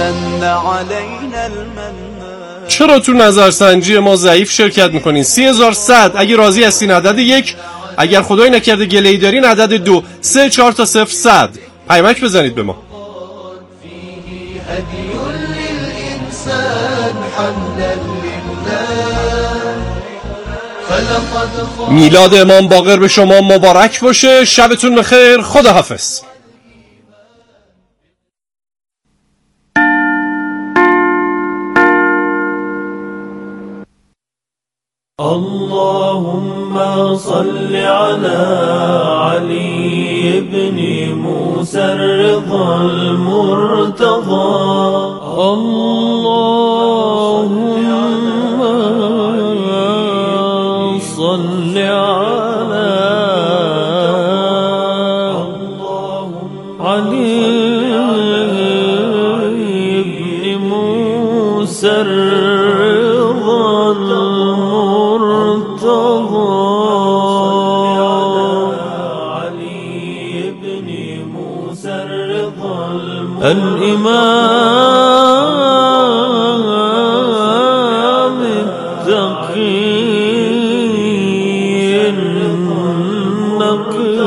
من علينا المن. چرا تو نظرسنجی ما ضعیف شرکت میکنین؟ 3100 اگه راضی هستین عدد 1، اگر خدای نکرده گله‌ای دارین عدد 2، 3 4 تا 0 100 پیامک بزنید به ما. میلاد امام باقر به شما مبارک باشه. شبتون بخیر. خداحافظ. اللهم صل على علي بن موسى الرضا المرتضى. اللهم صل على علي بن موسى الإمام التقي النقي.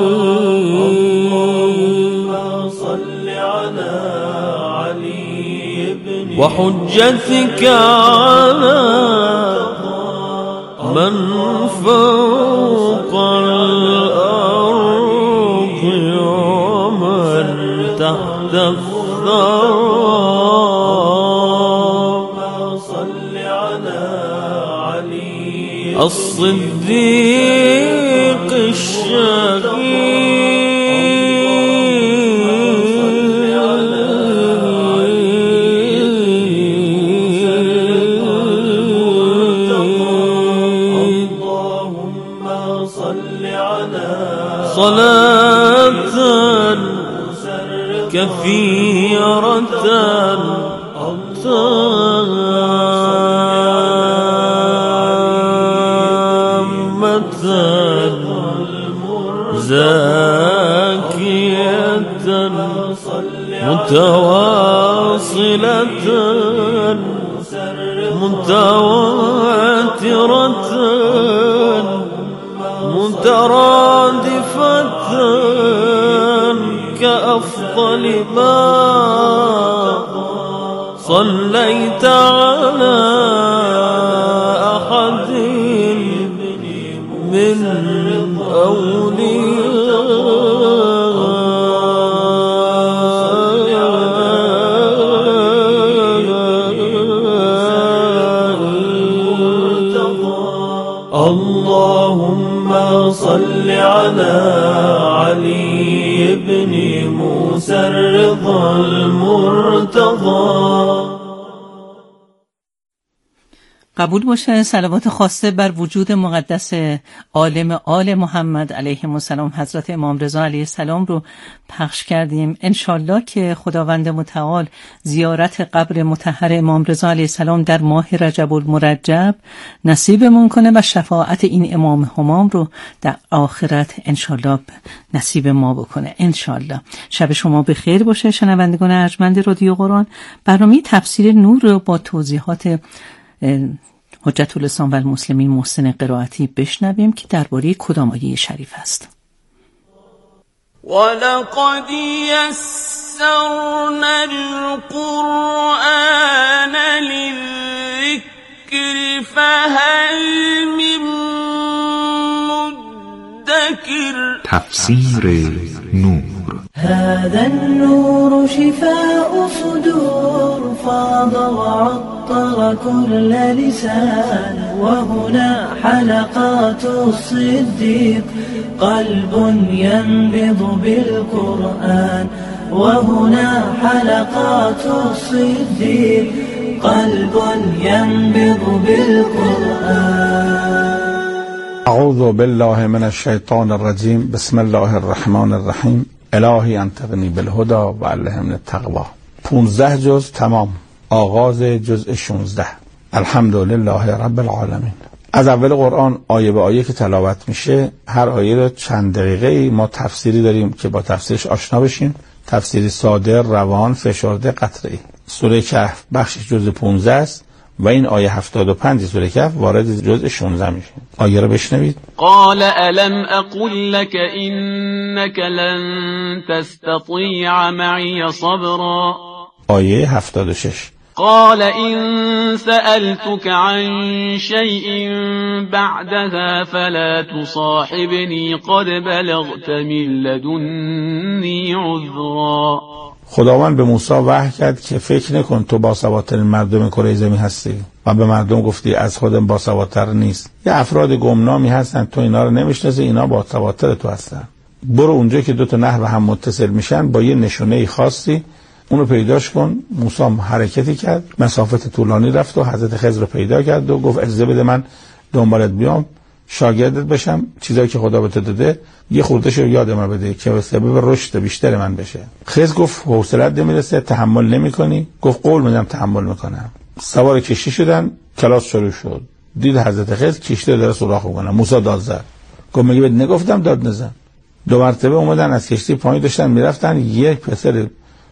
صل على علي بن وحجتك على من فوق الأرض ومن تحت صل على علي الصديق الشهيد. اللهم صل على صلاة كثيرة تامة زاكية متواصلة متواترة مترادفة كأفضل ما صليت على أحد من اللهم صل على علي بن موسى الرضا المرتضى. قبول باشه صلوات خاصه بر وجود مقدس عالم آل محمد علیه السلام حضرت امام رضا علیه السلام رو پخش کردیم. انشالله که خداوند متعال زیارت قبر مطهر امام رضا علیه السلام در ماه رجب المرجب نصیبمون کنه و شفاعت این امام همام رو در آخرت انشالله نصیب ما بکنه انشالله. شب شما بخیر باشه شنوندگان ارجمند رادیو قرآن. برنامه تفسیر نور رو با توضیحات حجت الاسلام و المسلمین محسن قرائتی بشنویم که درباره کدام آیه شریف است. ولقد یسرنا القرآن للذکر فهل من مدکر. تفسیر نور. هذا النور شفاء صدور فاض وعطر كل لسان وهنا حلقات الصديق قلب ينبض بالقرآن وهنا حلقات الصديق قلب ينبض بالقرآن. اعوذ بالله من الشیطان الرجیم. بسم الله الرحمن الرحیم. الهی انطقنی بالهدى و علمنی التقوی. 15 جز تمام. آغاز جزء 16. الحمدلله رب العالمین. از اول قرآن آیه به آیه که تلاوت میشه هر آیه رو چند دقیقه ما تفسیری داریم که با تفسیرش آشنا بشیم. تفسیری ساده، روان، فشرده، قطعی. سوره کهف بخشش جزء 15 است و این آیه 75 سوره کهف وارد جزء 16 میشه. آیه رو بشنوید. قال ألم أقل لك إنك لن تستطيع معي صبرا. آیه 76. قال إن سألتك عن شيء بعدها فلا تصاحبني قد بلغت من لدني عذرا. خداوند به موسی وحی کرد که فکر نکن تو باسوادترین مردم کره زمین هستی و به مردم گفتی از خودم باسوادتر نیست. یه افراد گمنامی هستن تو اینا رو نمیشناسی، اینا باسوادتر تو هستن. برو اونجا که دو تا نهر به هم متصل میشن با یه نشونه خاصی اونو پیداش کن. موسی حرکتی کرد، مسافت طولانی رفت و حضرت خضر رو پیدا کرد و گفت اجازه بده من دنبالت بیام شاگردت بشم، چیزایی که خدا به تو داده یه خوردهشو یاد من بده که سبب رشد بیشتر من بشه. خضر گفت حوصله‌ات نمیرسه، تحمل نمی‌کنی؟ گفت قول میدم تحمل میکنم. سوار کشتی شدن، کلاس شروع شد. دید حضرت خضر کشتی رو داره سوراخ میکنه. موسی داد زد. گفت مگه بهت نگفتم داد نزن؟ دو مرتبه اومدن از کشتی پایین داشتن میرفتن، یک پسر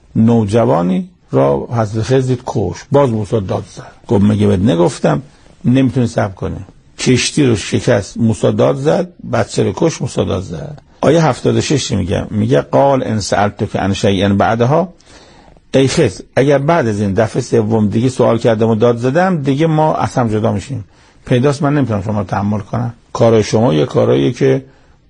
نوجوانی را حضرت خضر دید کش. باز موسی داد زد. گفت مگه بهت نگفتم نمیتونی صبر کنی؟ کشتی رو شکست، موسی داد زد، بچه رو کش، موسی داد زد. آیه 76 میگه قال ان سألتک عن شیء بعدها، ای خضر اگر بعد از این دفعه سوم دیگه سوال کردم و داد زدم دیگه ما از هم جدا میشیم. پیداست من نمیتونم شما رو تحمل کنم. کارای شما یه کارایی که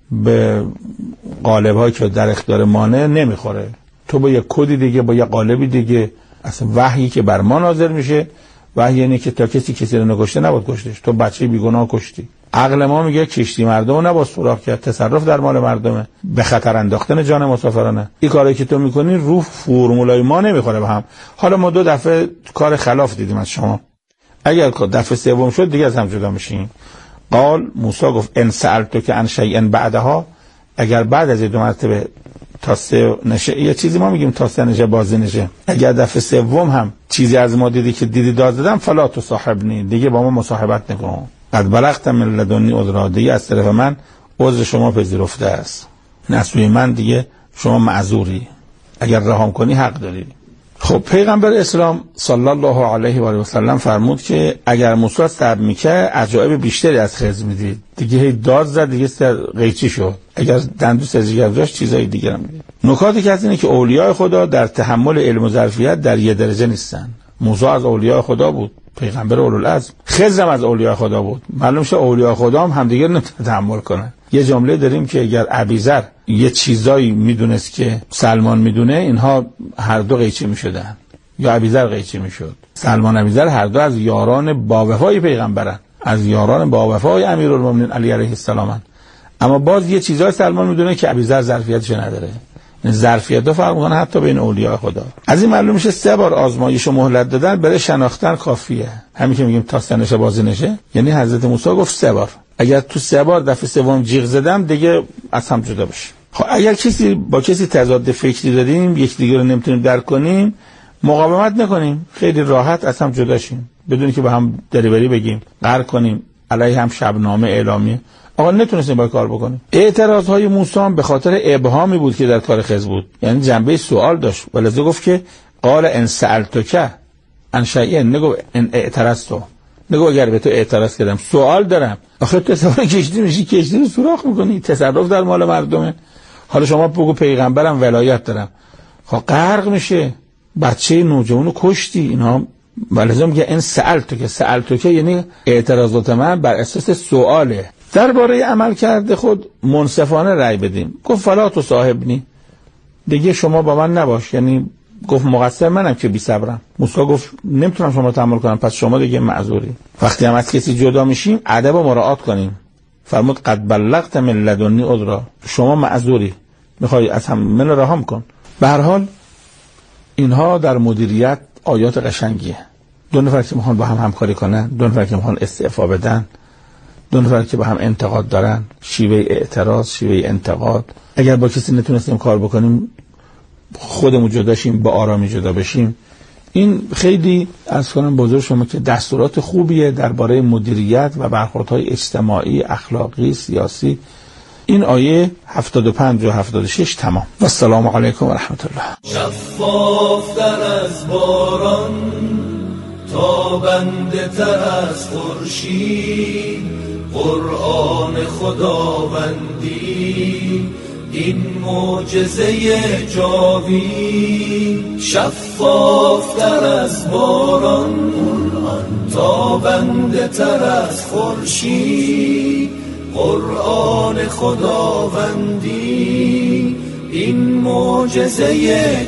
به قالب‌هایی که در اختیار مانه نمیخوره. تو با یه کدی دیگه، با یه قالبی دیگه، اصلا وحیی که بر ما نازل میشه وحی اینه که تا کسی رو نکشته نباید کشتش. تو بچه بیگناه کشتی. عقل ما میگه کشتی مردم نباید سوراخ کرد، تصرف در مال مردمه، به خطر انداختن جان مسافرانه. این کاری که تو میکنی رو فرمولای ما نمیخوره به هم. حالا ما 2 دفعه کار خلاف دیدیم از شما. اگر دفعه سوم شد دیگه از هم جدا میشین. قال موسی گفت ان سألتک عن شیء بعدها، اگر بعد از 2 مرتبه تا 3 نشه، یه چیزی ما میگیم تا 3 نشه بازی نشه، اگر دفعه سوم هم چیزی از ما دیدی که دیدی داد زدم فلا تصاحبنی، دیگه با ما مصاحبت نکن. قد بلغت من لدنی عذرا، دیگه از طرف من عذر شما پذیرفته است، نسوی من دیگه شما معذوری، اگر رهام کنی حق داری. خب پیغمبر اسلام صلی الله علیه و آله و سلم فرمود که اگر موسی صبر میکرد عجایب بیشتری از خضر میدید. دیگه هی داد زد، دیگه قیچی شد. اگر دندو سرجگر داشت چیزای دیگه هم میدید. نکاتی که هست اینه که اولیاء خدا در تحمل علم و ظرفیت در یه درجه نیستن. موسی از اولیاء خدا بود، پیغمبر اولوالعزم. خضر هم از اولیاء خدا بود. معلوم شه اولیاء خدا هم همدیگه نمیتونن تحمل کنن. یه جمله داریم که اگر ابیذر یه چیزایی میدونست که سلمان میدونه، اینها هر دو قیچی میشدن، یا ابیذر قیچی میشد. سلمان ابیذر هر دو از یاران با وفای پیغمبرن، از یاران با وفای امیرالمومنین علی علیه السلام. اما باز یه چیزای سلمان میدونه که ابیذر ظرفیتش نداره. این ظرفیت دو فرق میکنه حتی بین اولیاء خدا. از این معلوم میشه 3 بار آزمایش و مهلت دادن برای شناختن کافیه. همین که میگیم تا 3 نشه بازی نشه، یعنی حضرت موسی گفت 3 بار. اگر تو 3 بار دفعه سوم جیغ زدم دیگه از هم جدا بشه. خب اگر با کسی تضاد فکری داریم، یکدیگر رو نمیتونیم درک کنیم، مقاومت نکنیم، خیلی راحت از هم جدا شیم، بدون که به هم دریوری بگیم، قهر کنیم، علیه هم شبنامه اعلامیه. آقا نتونستیم با کار بکنیم. اعتراضهای موسی به خاطر ابهامی بود که در کار خضر بود، یعنی جنبه سوال داشت. ولذا گفت که قال ان سألتک عن شیء، نگو ان اعترضت، نگو اگر به تو اعتراض کردم سوال دارم. آخه تو سوار کشتی میشی، کشتی رو سوراخ میکنی، تصرف در مال مردمه. حالا شما بگو پیغمبرم ولایت دارم، خب غرق میشه، بچه نوجوانو کشتی اینها. ولذا میگه ان سألتک یعنی اعتراضات من بر اساس سواله. درباره عمل کرده خود منصفانه رأی بدیم. گفت فلا تصاحبنی، دیگه شما با من نباش، یعنی گفت مقصر منم که بی صبرم. موسی گفت نمیتونم شما رو تحمل کنم، پس شما دیگه معذوری. وقتی هم از کسی جدا میشیم ادب رو مراعات کنیم. فرمود قد بلغت من لدنی عذرا، شما معذوری، میخوای از هم من رهام کن. به هر حال اینها در مدیریت آیات قشنگیه. 2 نفر که میخوان با هم همکاری کنن، 2 نفر که میخوان استعفا بدن، 2 نفر که با هم انتقاد دارن، شیوه اعتراض، شیوه انتقاد. اگر با کسی نتونستیم کار بکنیم، خودمون جدا شیم، با آرامی جدا بشیم. این خیلی از کنم بزرگ شما که دستورات خوبیه درباره مدیریت و برخوردهای اجتماعی، اخلاقی، سیاسی. این آیه 75 و 76 تمام. و السلام علیکم و رحمت الله. شفافتر از باران، تابنده تر از خورشید، قرآن خداوندی این معجزه جاوید. شفافتر از باران، تابنده تر از خورشید، قرآن خداوندی این معجزه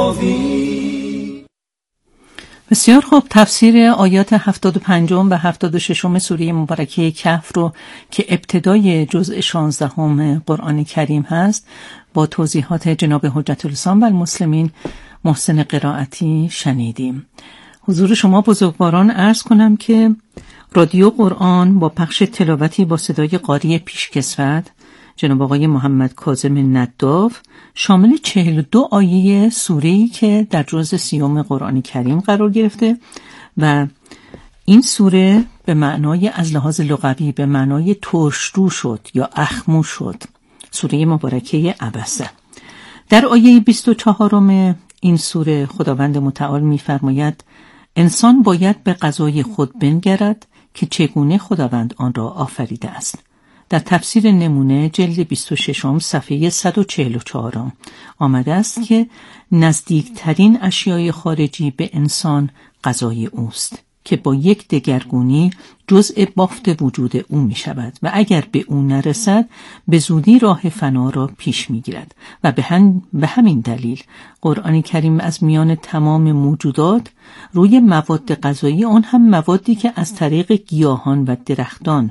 جاوید. بسیار خوب. تفسیر آیات 75 و 76 سوره مبارکه کهف رو که ابتدای جزء 16 قرآن کریم هست با توضیحات جناب حجت الاسلام و المسلمین محسن قرائتی شنیدیم. حضور شما بزرگواران عرض کنم که رادیو قرآن با پخش تلاوتی با صدای قاری پیشکسوت جناب آقای محمد کاظم نداف شامل 42 آیه سوره‌ای که در جزء 30 قرآن کریم قرار گرفته و این سوره به معنای از لحاظ لغوی به معنای ترشرو شد یا اخمو شد، سوره مبارکه عبسه. در آیه 24 این سوره خداوند متعال می‌فرماید انسان باید به قضای خود بنگرد که چگونه خداوند آن را آفریده است. در تفسیر نمونه جلد 26 صفحه 144 آمده است که نزدیکترین اشیای خارجی به انسان قضای اوست که با یک دگرگونی جزء بافت وجود او می شود و اگر به او نرسد به زودی راه فنا را پیش می گیرد و به همین دلیل قرآن کریم از میان تمام موجودات روی مواد غذایی، آن هم موادی که از طریق گیاهان و درختان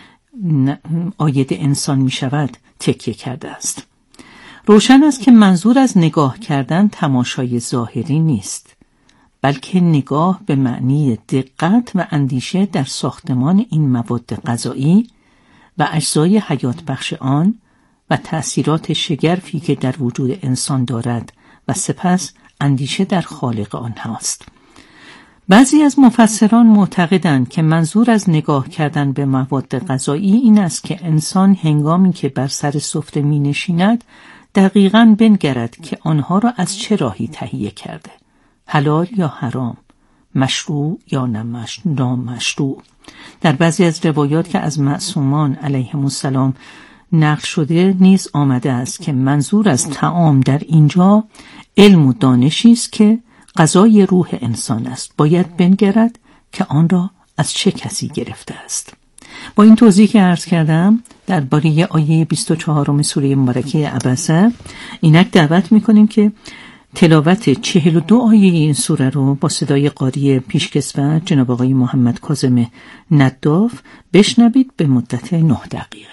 عاید انسان می شود، تکیه کرده است. روشن است که منظور از نگاه کردن تماشای ظاهری نیست، بلکه نگاه به معنی دقت و اندیشه در ساختمان این مواد غذایی و اجزای حیات بخش آن و تأثیرات شگرفی که در وجود انسان دارد و سپس اندیشه در خالق آن هاست. بعضی از مفسران معتقدند که منظور از نگاه کردن به مواد غذایی این است که انسان هنگامی که بر سر سفره می نشیند دقیقاً بنگرد که آنها را از چه راهی تهیه کرده، حلال یا حرام، مشروع یا نامشروع. در بعضی از روایات که از معصومان علیهم السلام نقل شده نیز آمده است که منظور از طعام در اینجا علم و دانشی است که غذای روح انسان است، باید بنگرد که آن را از چه کسی گرفته است. با این توضیح که عرض کردم درباره آیه 24 سوره مبارکه عبسه، اینک دعوت می‌کنیم که تلاوت 42 آیه این سوره رو با صدای قاری پیشکسوت جناب آقای محمد کاظم نداف بشنوید به مدت 9 دقیقه.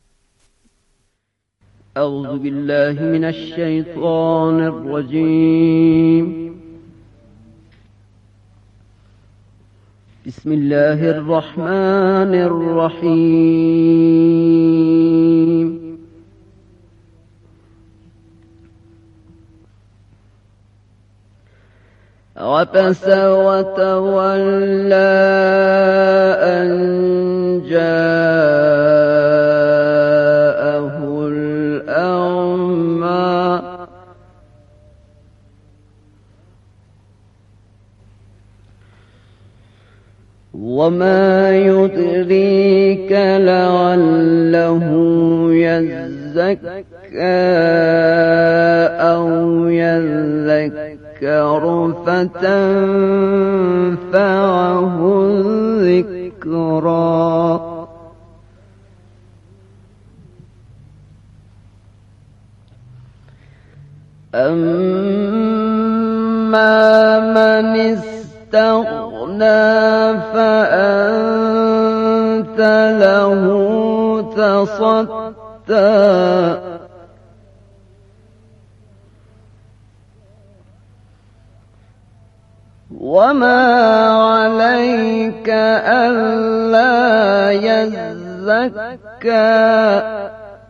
اعوذ بالله من الشیطان الرجیم. بسم الله الرحمن الرحیم. عبس وتولى أن جاءه الأعمى وما يدريك لعله يزكى أو يذكر فتنفعه الذكرى أما من استغنى فأنت له تصدى وما عليك ألا يزكى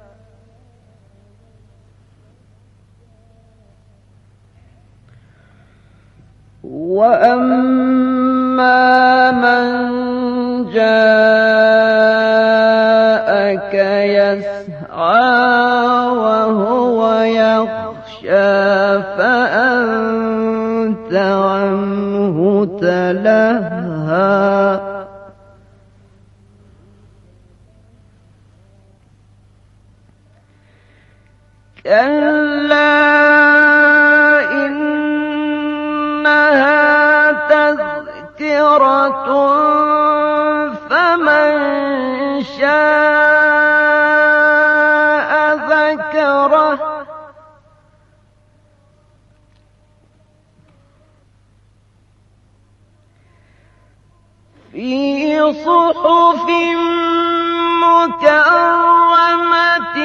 وأما من جاءك يسعى وهو يخشى فأنت عنه تلهى كلا إنها تذكرة فمن شاء ذكره في صحف مكرمة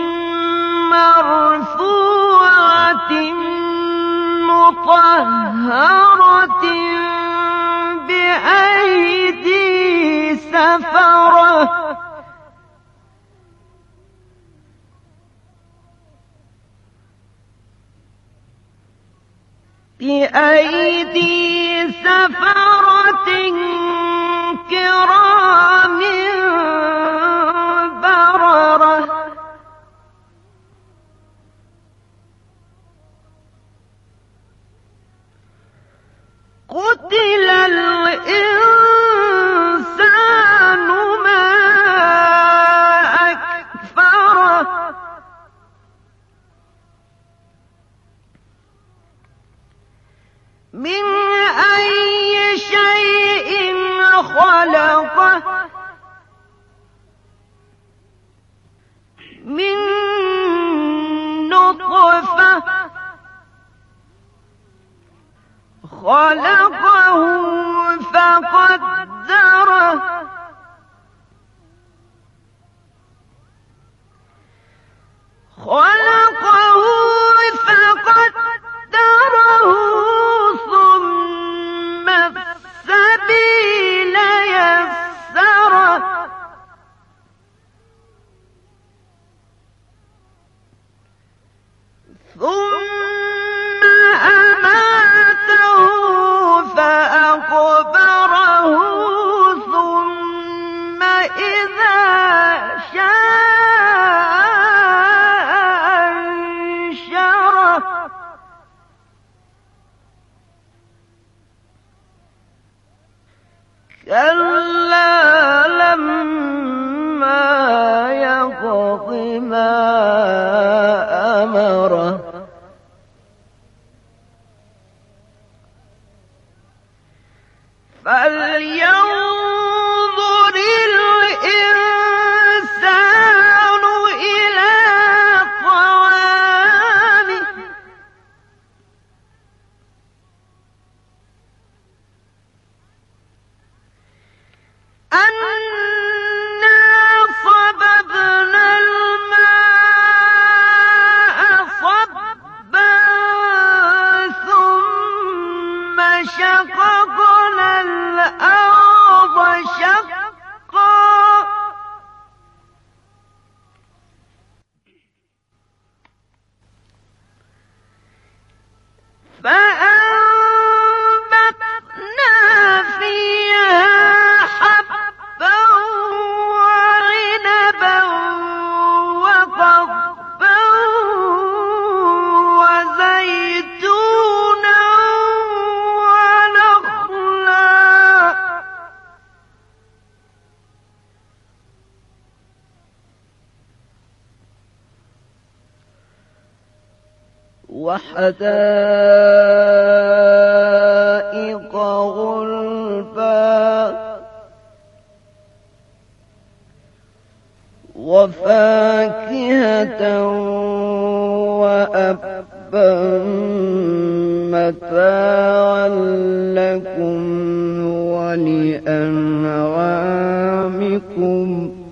مرفوعة مطهرة بأيدي سفرة كرام بررة قتل الإنسان ما أكفره من أي شيء خلقه من نطفة خلقه فقدره ثم السبيل يسره ثم أماته فأقبره ثم إذا شاء أنشره كلا لما يقض ما أمره فلينظر الإنسان إلى طعامه أنا صببنا الماء صبا ثم شققنا الأرض شقا فأنبتنا فيها حبا وعنبا وقضبا وزيتونا ونخلا وحدائق غلبا وفاكهة وأبا متاعا لكم ولأنعامكم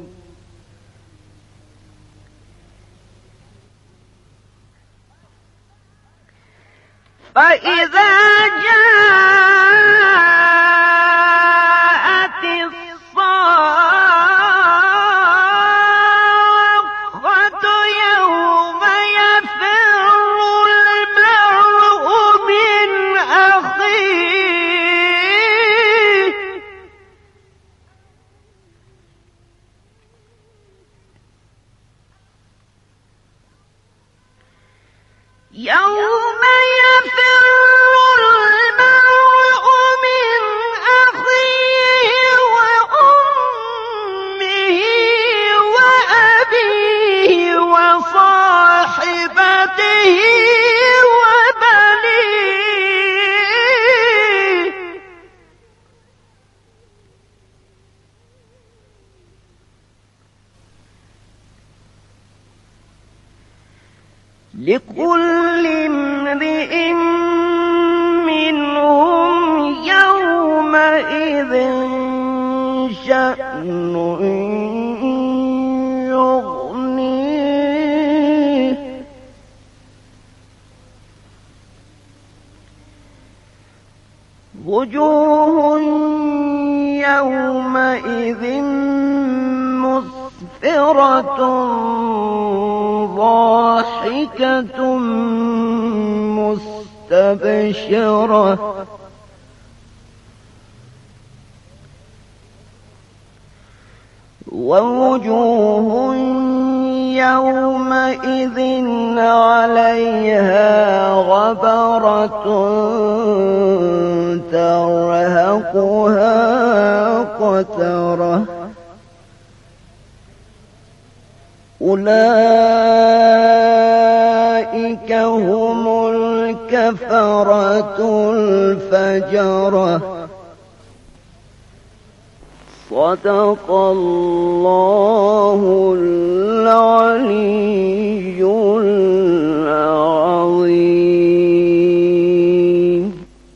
فإذا جاءت الصاخة يوم يفر المرء من أخيه يوم يفر المرء من أخيه وأمه وأبيه وصاحبته وبنيه لكل امرئ منهم يومئذ شأن يغنيه وجوه يومئذ مسفرة ضاحكة مستبشرة ووجوه يومئذ عليها غبرة ترهقها قترة أولئك هم الكفرة الفجرة صدق الله العلي العظيم.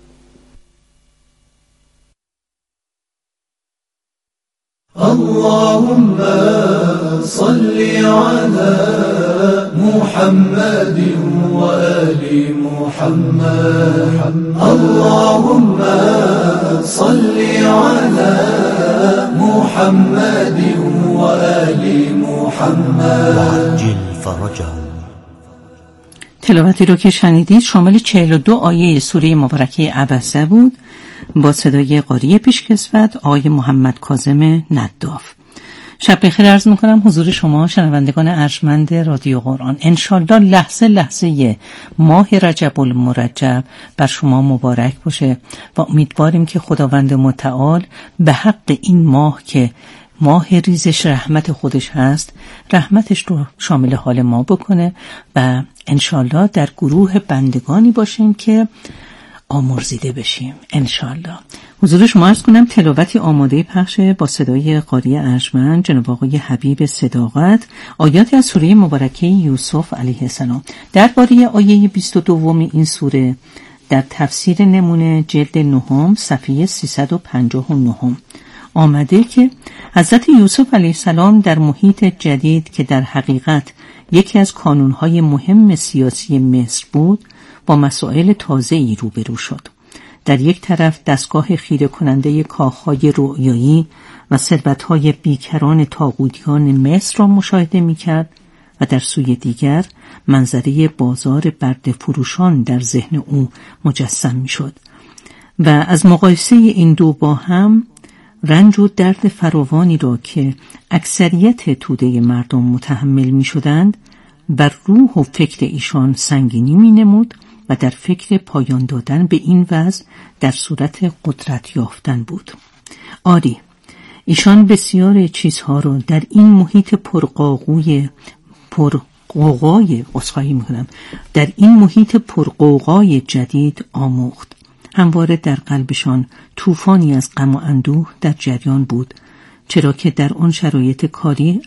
اللهم صل على محمد وآل محمد. اللهم صل على محمد وآل محمد وعجل فرجهم. تلاوتی رو که شنیدید شامل 42 آیه سوره مبارکه عبسه بود با صدای قاری پیشکسوت آقای محمد کاظم نداف. شب بخیر عرض میکنم حضور شما شنوندگان ارجمند رادیو قرآن. انشالله لحظه لحظه ماه رجب المرجب بر شما مبارک باشه و امیدواریم که خداوند متعال به حق این ماه که ماه ریزش رحمت خودش هست رحمتش رو شامل حال ما بکنه و انشالله در گروه بندگانی باشیم که آمرزیده بشیم انشالله. حضور شما عرض کنم تلاوتی آماده پخش با صدای قاری ارجمند جناب آقای حبیب صداقت آیاتی از سوره مبارکه یوسف علیه السلام. درباره آیه 22 این سوره در تفسیر نمونه جلد 9 صفحه 359 آمده که حضرت یوسف علیه السلام در محیط جدید که در حقیقت یکی از کانونهای مهم سیاسی مصر بود با مسائل تازه‌ای روبرو شد. در یک طرف دستگاه خیره کننده کاخهای رؤیایی و ثروت‌های بیکران طاغوتیان مصر را مشاهده می‌کرد و در سوی دیگر منظره بازار برده فروشان در ذهن او مجسم می‌شد و از مقایسه این دو با هم رنج و درد فراوانی را که اکثریت توده مردم متحمل می‌شدند بر روح و فکر ایشان سنگینی می‌نمود و در فکر پایان دادن به این وضع در صورت قدرت یافتن بود. آری ایشان بسیار چیزها را در این محیط پرقوقای جدید آموخت. همواره در قلبشان طوفانی از غم و اندوه در جریان بود، چرا که در اون شرایط کاری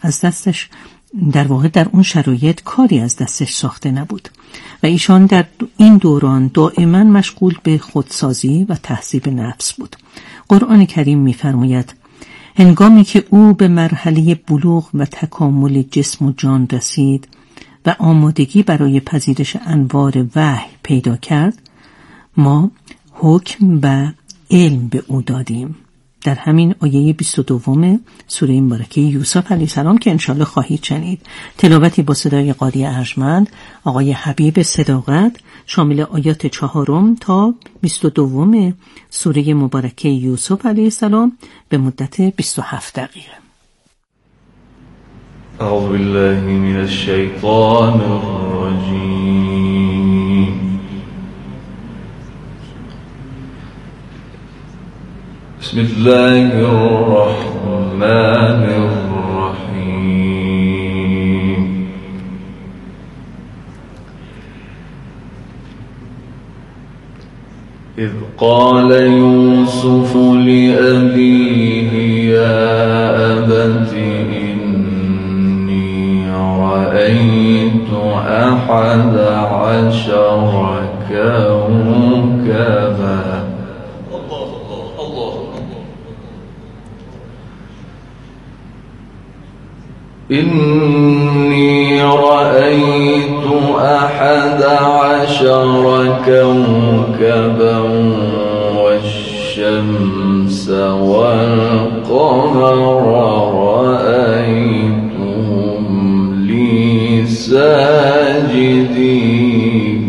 از دستش ساخته نبود و ایشان در این دوران دائما مشغول به خودسازی و تهذیب نفس بود. قرآن کریم می‌فرماید هنگامی که او به مرحله بلوغ و تکامل جسم و جان رسید و آمادگی برای پذیرش انوار وحی پیدا کرد ما حکم و علم به او دادیم. در همین آیه 22 سوره مبارکه یوسف علیه السلام که انشالله خواهید شنید. تلاوتی با صدای قاری ارجمند آقای حبیب صداقت شامل آیات 4 تا 22 سوره مبارکه یوسف علیه السلام به مدت 27 دقیقه. اعوذ بالله من الشیطان الرجیم. بسم الله الرحمن الرحيم. إذ قال يوسف لأبيه يا أبت إني رأيت 11 كوكبا إني رأيت 11 كوكبا والشمس والقمر رأيتهم لي ساجدين.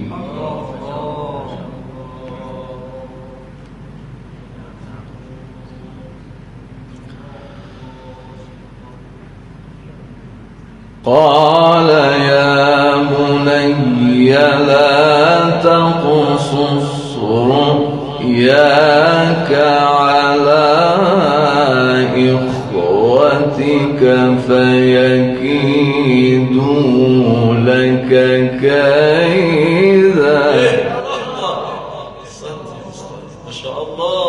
قال يا بني لا تقصص رؤياك على إخوتك فيكيدوا لك كيدا. ما شاء الله.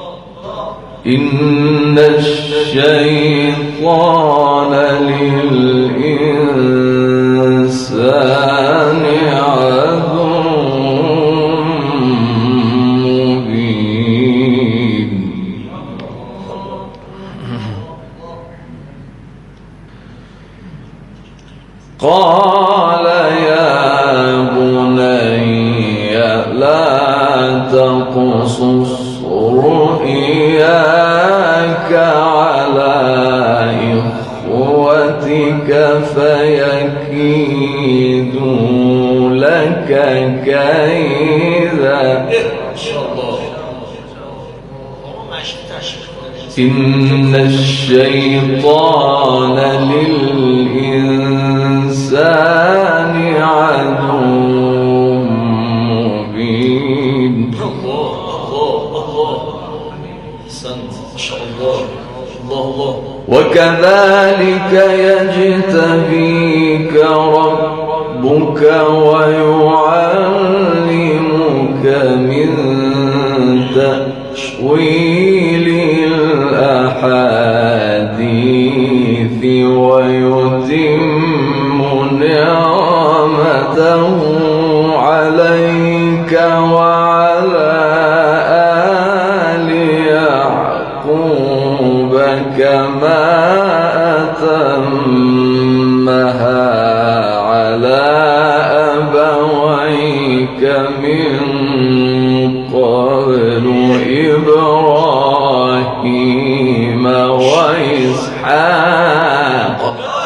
إن الشيطان للإنسان عدو مبين. قال يا بني لا تقصص رؤياك على إخوتك فيكيدوا لك كيدا. إن الشيطان للإنسان عدو مبين. وكذلك يجتبيك ربك ويعلمك من تأويل الأحاديث ويتم نعمته عليك وعلى آل يعقوب كما أتمها على أبويك من قبل إبراهيم وإسحاق.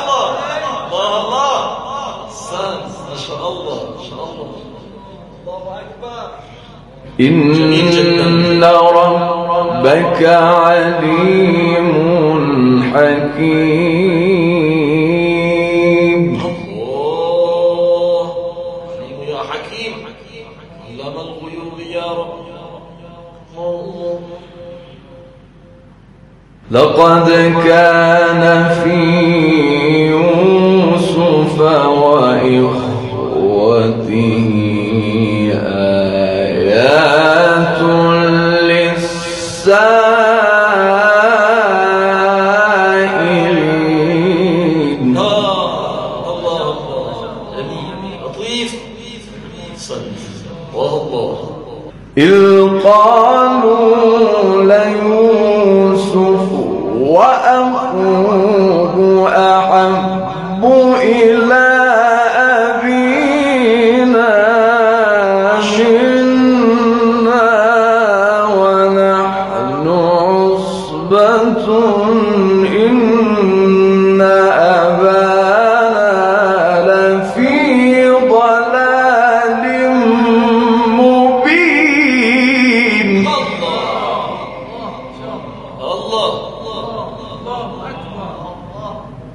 إن ربك عليم حكيم. يا حكيم علام الغيوب يا رب. لقد كان في